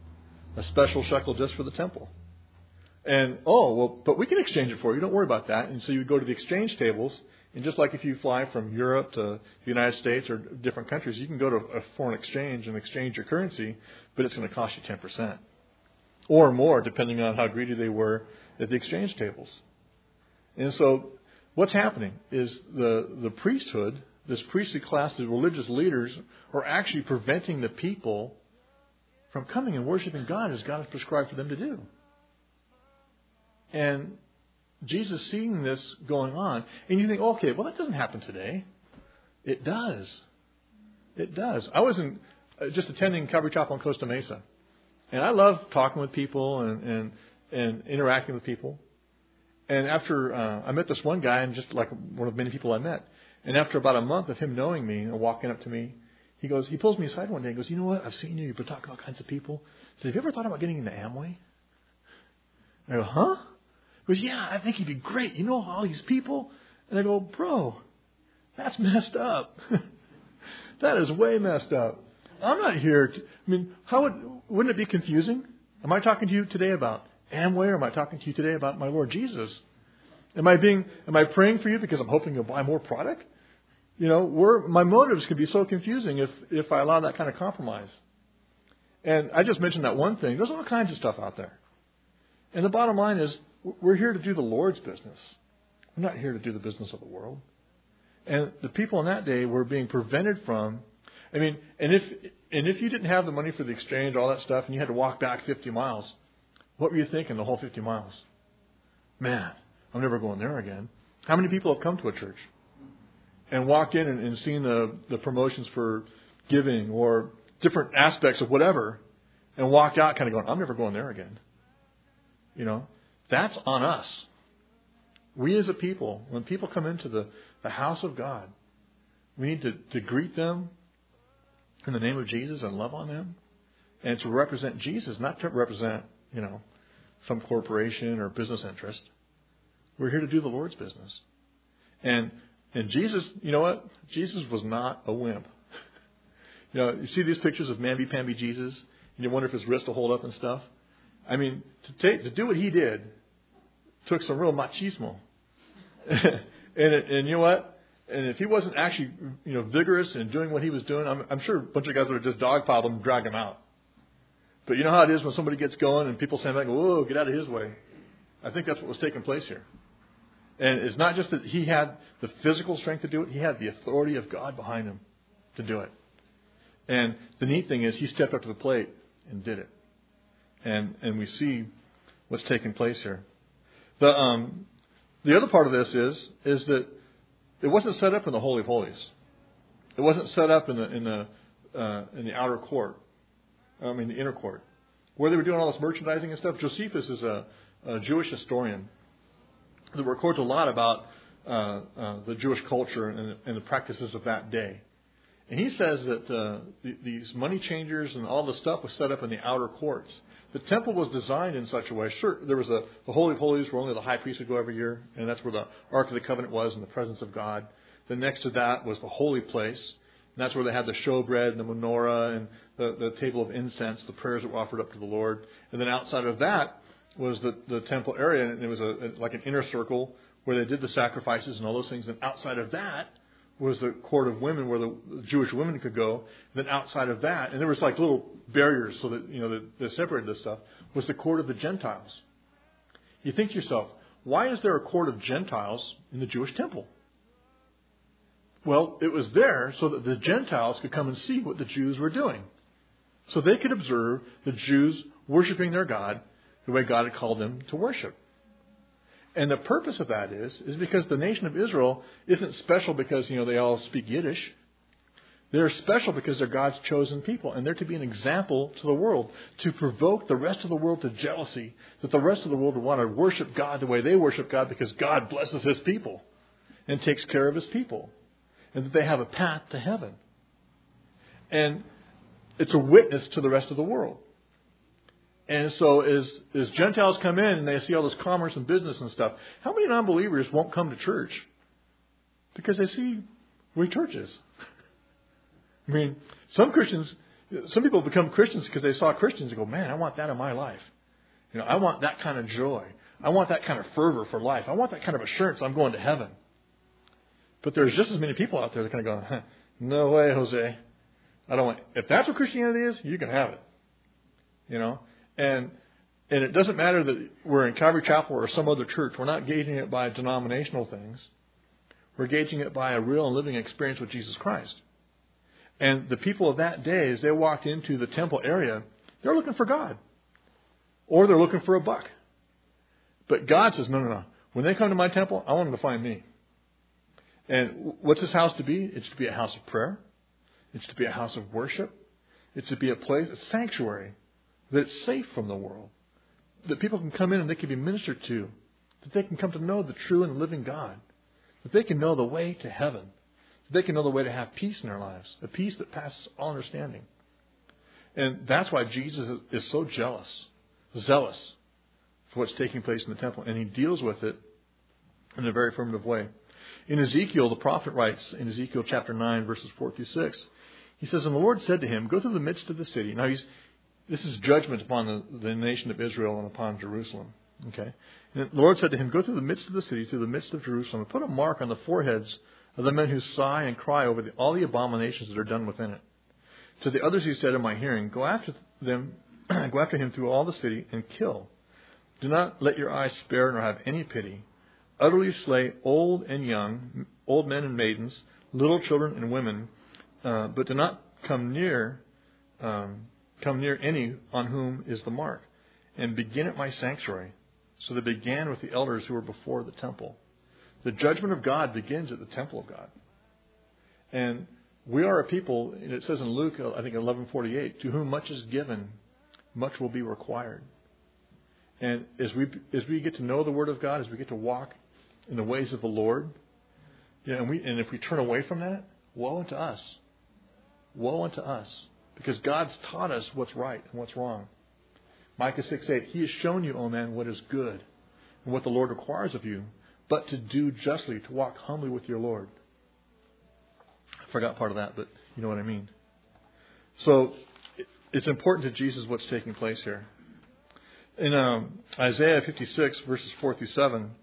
A special shekel just for the temple. And, but we can exchange it for you. Don't worry about that. And so you would go to the exchange tables. And just like if you fly from Europe to the United States or different countries, you can go to a foreign exchange and exchange your currency, but it's going to cost you 10%. Or more, depending on how greedy they were at the exchange tables. And so what's happening is the priesthood, this priestly class, the religious leaders, are actually preventing the people from coming and worshiping God as God has prescribed for them to do. And Jesus seeing this going on, and you think, okay, well, that doesn't happen today. It does. It does. I was in just attending Calvary Chapel in Costa Mesa. And I love talking with people and interacting with people. And after I met this one guy, and just like one of many people I met, and after about a month of him knowing me and walking up to me, he pulls me aside one day and goes, you know what? I've seen you. You've been talking to all kinds of people. He said, have you ever thought about getting into Amway? I go, huh? He goes, yeah, I think you'd be great. You know all these people? And I go, bro, that's messed up. That is way messed up. I'm not here wouldn't it be confusing? Am I talking to you today about Amway, or am I talking to you today about my Lord Jesus? Am I praying for you because I'm hoping you'll buy more product? My motives can be so confusing if I allow that kind of compromise. And I just mentioned that one thing. There's all kinds of stuff out there. And the bottom line is, we're here to do the Lord's business. We're not here to do the business of the world. And the people in that day were being prevented from, and if you didn't have the money for the exchange, all that stuff, and you had to walk back 50 miles, what were you thinking the whole 50 miles? Man, I'm never going there again. How many people have come to a church and walked in and seen the promotions for giving or different aspects of whatever, and walked out kind of going, I'm never going there again? That's on us. We as a people, when people come into the house of God, we need to greet them in the name of Jesus and love on them, and to represent Jesus, not to represent, some corporation or business interest. We're here to do the Lord's business. And Jesus, you know what? Jesus was not a wimp. You see these pictures of mamby-pamby Jesus, and you wonder if his wrist will hold up and stuff. To do what he did took some real machismo. and you know what? And if he wasn't actually, vigorous in doing what he was doing, I'm sure a bunch of guys would have just dogpiled him and dragged him out. But you know how it is when somebody gets going and people stand back and go, whoa, get out of his way. I think that's what was taking place here. And it's not just that he had the physical strength to do it. He had the authority of God behind him to do it. And the neat thing is he stepped up to the plate and did it. And we see what's taking place here. The other part of this is that it wasn't set up in the Holy of Holies. It wasn't set up in the outer court. The inner court, where they were doing all this merchandising and stuff. Josephus is a Jewish historian that records a lot about the Jewish culture and the practices of that day. And he says that these money changers and all the stuff was set up in the outer courts. The temple was designed in such a way. Sure, there was the Holy of Holies where only the high priest would go every year, and that's where the Ark of the Covenant was in the presence of God. Then next to that was the holy place, and that's where they had the showbread and the menorah and the table of incense, the prayers that were offered up to the Lord. And then outside of that was the temple area, and it was like an inner circle where they did the sacrifices and all those things. And outside of that was the court of women where the Jewish women could go. And then outside of that, and there was like little barriers so that that separated this stuff, was the court of the Gentiles. You think to yourself, why is there a court of Gentiles in the Jewish temple? Well, it was there so that the Gentiles could come and see what the Jews were doing. So they could observe the Jews worshiping their God the way God had called them to worship. And the purpose of that is because the nation of Israel isn't special because, they all speak Yiddish. They're special because they're God's chosen people. And they're to be an example to the world, to provoke the rest of the world to jealousy, that the rest of the world would want to worship God the way they worship God because God blesses His people and takes care of His people. And that they have a path to heaven. And it's a witness to the rest of the world. And so as Gentiles come in and they see all this commerce and business and stuff, how many non-believers won't come to church? Because they see where church is. Some people become Christians because they saw Christians and go, man, I want that in my life. I want that kind of joy. I want that kind of fervor for life. I want that kind of assurance I'm going to heaven. But there's just as many people out there that kind of go, no way, Jose. I don't want. If that's what Christianity is, you can have it. And it doesn't matter that we're in Calvary Chapel or some other church. We're not gauging it by denominational things. We're gauging it by a real and living experience with Jesus Christ. And the people of that day, as they walked into the temple area, they're looking for God. Or they're looking for a buck. But God says, no. When they come to my temple, I want them to find me. And what's this house to be? It's to be a house of prayer. It's to be a house of worship. It's to be a place, a sanctuary, that it's safe from the world. That people can come in and they can be ministered to. That they can come to know the true and living God. That they can know the way to heaven. That they can know the way to have peace in their lives. A peace that passes all understanding. And that's why Jesus is so zealous for what's taking place in the temple. And he deals with it in a very affirmative way. In Ezekiel, the prophet writes in Ezekiel chapter 9, verses 4 through 6, he says, "And the Lord said to him, go through the midst of the city." Now, this is judgment upon the nation of Israel and upon Jerusalem. Okay? And the Lord said to him, "Go through the midst of the city, through the midst of Jerusalem, and put a mark on the foreheads of the men who sigh and cry over all the abominations that are done within it." To the others he said in my hearing, "Go after them, go after him through all the city and kill. Do not let your eyes spare nor have any pity. Utterly slay old and young, old men and maidens, little children and women, but do not come near any on whom is the mark. And begin at my sanctuary." So they began with the elders who were before the temple. The judgment of God begins at the temple of God. And we are a people, and it says in Luke, I think 11:48, to whom much is given, much will be required. And as we get to know the Word of God, as we get to walk in the ways of the Lord, and if we turn away from that, woe unto us. Woe unto us. Because God's taught us what's right and what's wrong. Micah 6:8, "He has shown you, O man, what is good, and what the Lord requires of you, but to do justly, to walk humbly with your Lord." I forgot part of that, but you know what I mean. So it's important to Jesus what's taking place here. In Isaiah 56, verses 4 through 7,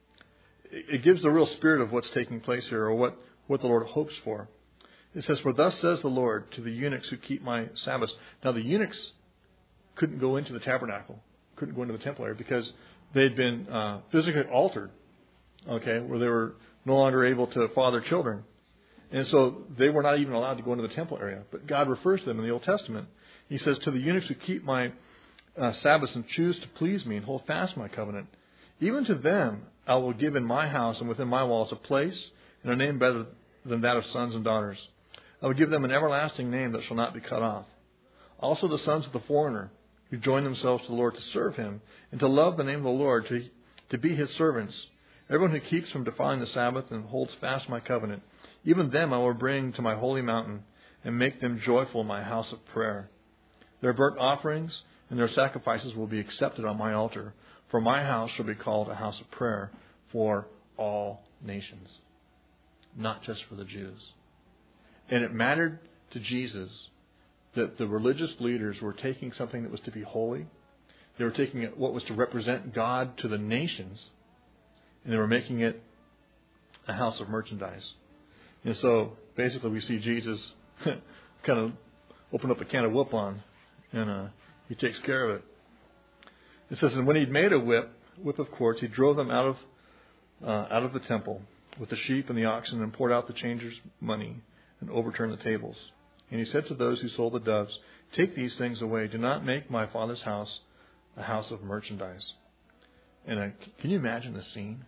it gives the real spirit of what's taking place here, or what the Lord hopes for. It says, "For thus says the Lord to the eunuchs who keep my Sabbaths." Now the eunuchs couldn't go into the tabernacle, couldn't go into the temple area, because they'd been physically altered, okay, where they were no longer able to father children. And so they were not even allowed to go into the temple area. But God refers to them in the Old Testament. He says, "To the eunuchs who keep my Sabbaths and choose to please me and hold fast my covenant, even to them I will give in my house and within my walls a place and a name better than that of sons and daughters. I will give them an everlasting name that shall not be cut off. Also the sons of the foreigner who join themselves to the Lord to serve him and to love the name of the Lord, to be his servants. Everyone who keeps from defiling the Sabbath and holds fast my covenant, even them I will bring to my holy mountain and make them joyful in my house of prayer. Their burnt offerings and their sacrifices will be accepted on my altar, for my house shall be called a house of prayer for all nations, not just for the Jews." And it mattered to Jesus that the religious leaders were taking something that was to be holy. They were taking what was to represent God to the nations, and they were making it a house of merchandise. And so basically we see Jesus kind of open up a can of whoop on, and he takes care of it. It says, "And when he'd made a whip of cords, he drove them out of the temple with the sheep and the oxen, and poured out the changers' money and overturned the tables. And he said to those who sold the doves, 'Take these things away. Do not make my Father's house a house of merchandise.'" And can you imagine the scene?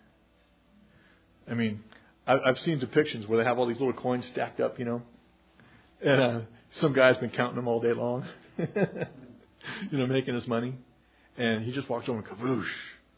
I mean, I've seen depictions where they have all these little coins stacked up, and some guy's been counting them all day long, making his money. And he just walks over and kaboosh,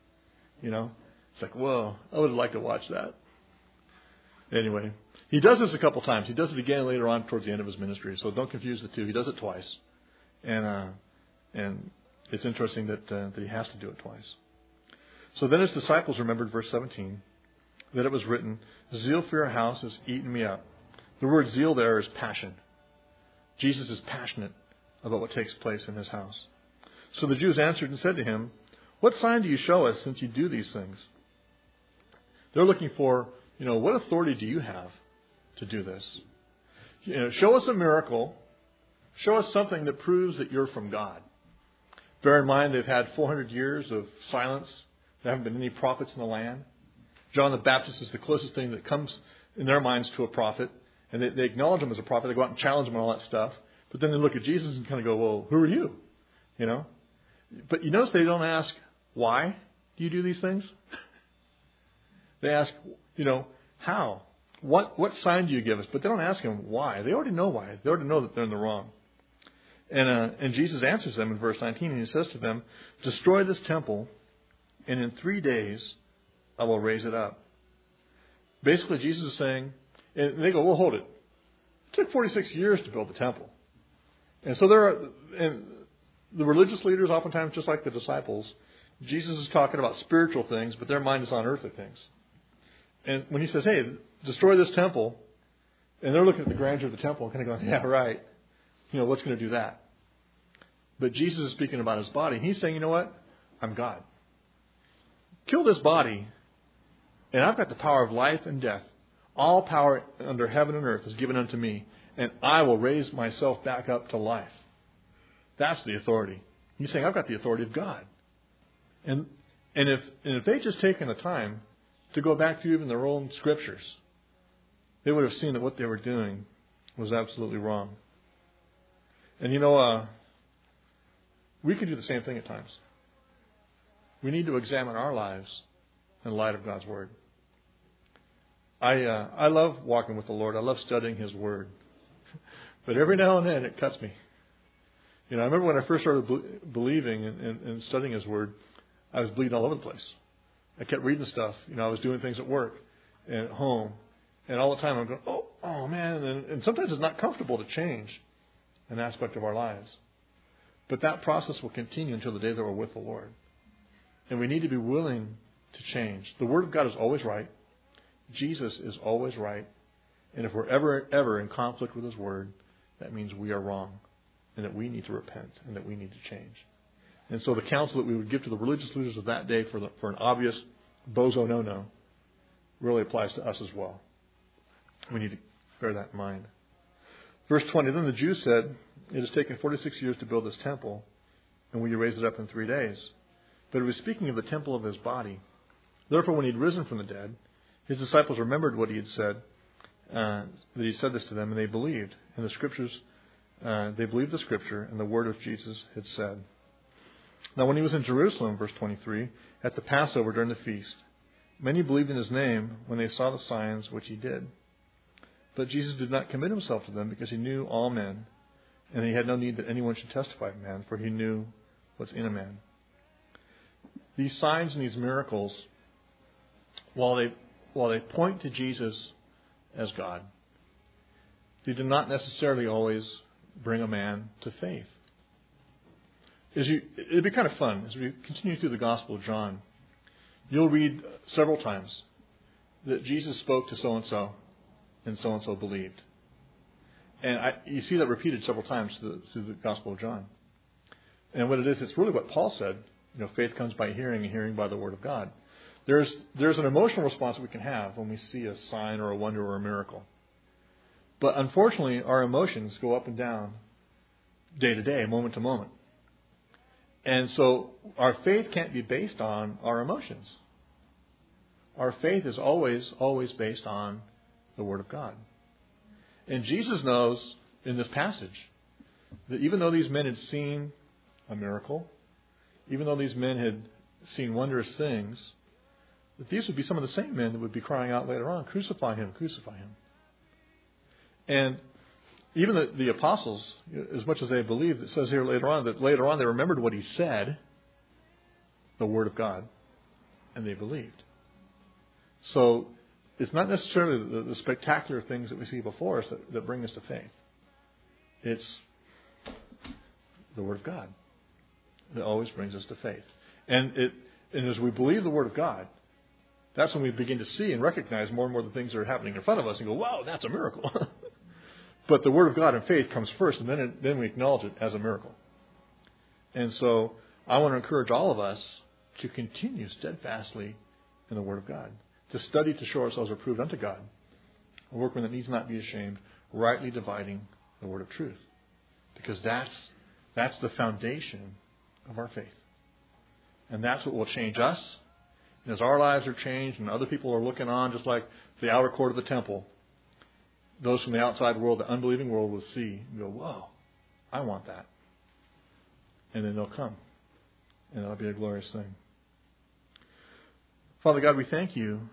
It's like, whoa, I would have liked to watch that. Anyway, he does this a couple times. He does it again later on towards the end of his ministry, so don't confuse the two. He does it twice. And it's interesting that he has to do it twice. So then his disciples remembered, verse 17, that it was written, "Zeal for your house has eaten me up." The word zeal there is passion. Jesus is passionate about what takes place in his house. So the Jews answered and said to him, "What sign do you show us since you do these things?" They're looking for, what authority do you have to do this? Show us a miracle. Show us something that proves that you're from God. Bear in mind, they've had 400 years of silence. There haven't been any prophets in the land. John the Baptist is the closest thing that comes in their minds to a prophet. And they acknowledge him as a prophet. They go out and challenge him and all that stuff. But then they look at Jesus and kind of go, "Well, who are you?" But you notice they don't ask, "Why do you do these things?" They ask, "How? What sign do you give us?" But they don't ask him why. They already know why. They already know that they're in the wrong. And Jesus answers them in verse 19, and he says to them, "Destroy this temple, and in 3 days I will raise it up." Basically, Jesus is saying, and they go, "Well, hold it. It took 46 years to build the temple." And so and the religious leaders, oftentimes just like the disciples, Jesus is talking about spiritual things, but their mind is on earthly things. And when he says, "Hey, destroy this temple," and they're looking at the grandeur of the temple and kind of going, "Yeah, right. What's going to do that?" But Jesus is speaking about his body. He's saying, "You know what? I'm God. Kill this body, and I've got the power of life and death. All power under heaven and earth is given unto me, and I will raise myself back up to life." That's the authority. He's saying, I've got the authority of God. And if they'd just taken the time to go back to even their own scriptures, they would have seen that what they were doing was absolutely wrong. And we can do the same thing at times. We need to examine our lives in light of God's Word. I love walking with the Lord. I love studying His Word. But every now and then it cuts me. I remember when I first started believing and studying His Word, I was bleeding all over the place. I kept reading stuff. I was doing things at work and at home. And all the time I'm going, oh man. And sometimes it's not comfortable to change an aspect of our lives. But that process will continue until the day that we're with the Lord. And we need to be willing to change. The Word of God is always right. Jesus is always right. And if we're ever in conflict with His Word, that means we are wrong. And that we need to repent. And that we need to change. And so the counsel that we would give to the religious leaders of that day for an obvious bozo no-no really applies to us as well. We need to bear that in mind. Verse 20, then the Jews said, "It has taken 46 years to build this temple, and will you raise it up in 3 days?" But he was speaking of the temple of his body. Therefore, when he had risen from the dead, his disciples remembered what he had said, that he said this to them, and they believed. And the Scriptures, they believed the Scripture and the word of Jesus had said. Now, when he was in Jerusalem, verse 23, at the Passover during the feast, many believed in his name when they saw the signs which he did. But Jesus did not commit himself to them because he knew all men, and he had no need that anyone should testify of man, for he knew what's in a man. These signs and these miracles, while they point to Jesus as God, they do not necessarily always bring a man to faith. It'd be kind of fun as we continue through the Gospel of John. You'll read several times that Jesus spoke to so-and-so, and so-and-so believed. And you see that repeated several times through the Gospel of John. And what it is, it's really what Paul said. Faith comes by hearing, and hearing by the Word of God. There's an emotional response that we can have when we see a sign or a wonder or a miracle. But unfortunately, our emotions go up and down day to day, moment to moment. And so our faith can't be based on our emotions. Our faith is always, always based on the Word of God. And Jesus knows in this passage that even though these men had seen a miracle, even though these men had seen wondrous things, that these would be some of the same men that would be crying out later on, "Crucify him, crucify him." And even the apostles, as much as they believed, it says here later on that later on they remembered what he said, the Word of God, and they believed. So it's not necessarily the spectacular things that we see before us that bring us to faith. It's the Word of God that always brings us to faith. And as we believe the Word of God, that's when we begin to see and recognize more and more the things that are happening in front of us and go, wow, that's a miracle. But the Word of God and faith comes first, and then we acknowledge it as a miracle. And so I want to encourage all of us to continue steadfastly in the Word of God, to study to show ourselves approved unto God, a workman that needs not be ashamed, rightly dividing the word of truth. Because that's the foundation of our faith. And that's what will change us. And as our lives are changed and other people are looking on, just like the outer court of the temple, those from the outside world, the unbelieving world, will see and go, whoa, I want that. And then they'll come. And that'll be a glorious thing. Father God, we thank you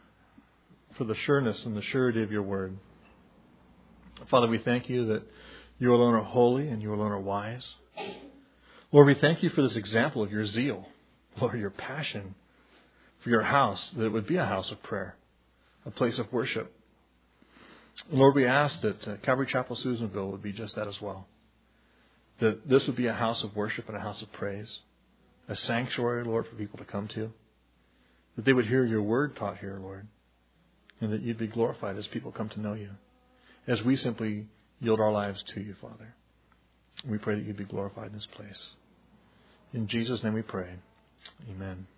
for the sureness and the surety of your word. Father, we thank you that You alone are holy and you alone are wise. Lord, we thank you for this example of your zeal, Lord, your passion for your house, that it would be a house of prayer, a place of worship. Lord, we ask that Calvary Chapel Susanville would be just that as well. That this would be a house of worship and a house of praise, a sanctuary, Lord, for people to come to. That they would hear your word taught here, Lord, and that you'd be glorified as people come to know you, as we simply yield our lives to you, Father. We pray that you'd be glorified in this place. In Jesus' name we pray. Amen.